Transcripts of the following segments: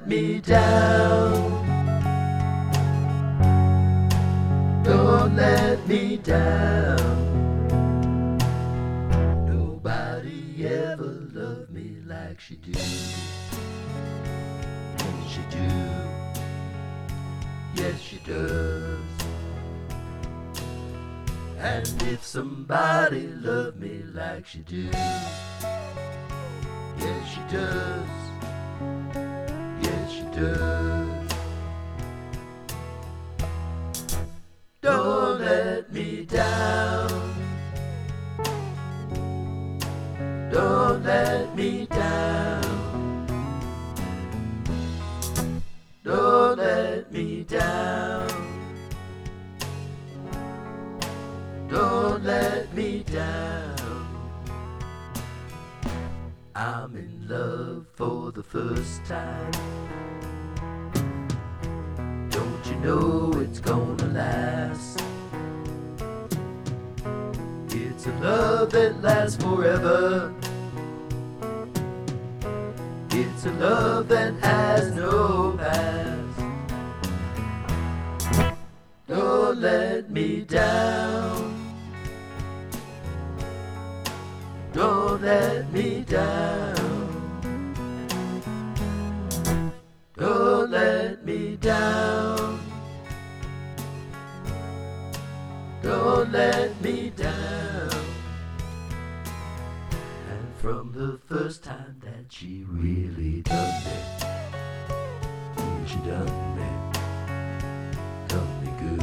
me down. Don't let me down. Nobody ever loved me like she do. And she do. Yes, she does. And if somebody loved me like she do, yes, she does. Yes, she does. Don't let me down. Don't let me down. Don't let me down. Don't let me down. I'm in love for the first time. Don't you know it's gonna last? It's a love that lasts forever. It's a love that has no past. Don't let me down. Don't let me down. Don't let me down. Don't let me down. And from the first time that she really done me, she done me good.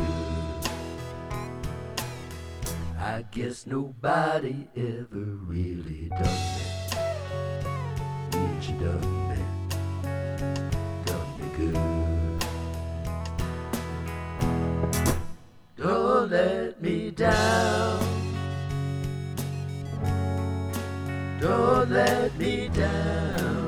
I guess nobody ever really done me. Yeah, she done me good. Don't let me down. Don't let me down.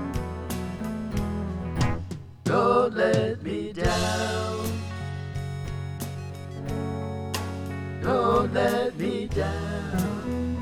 Don't let me down. Don't let me down.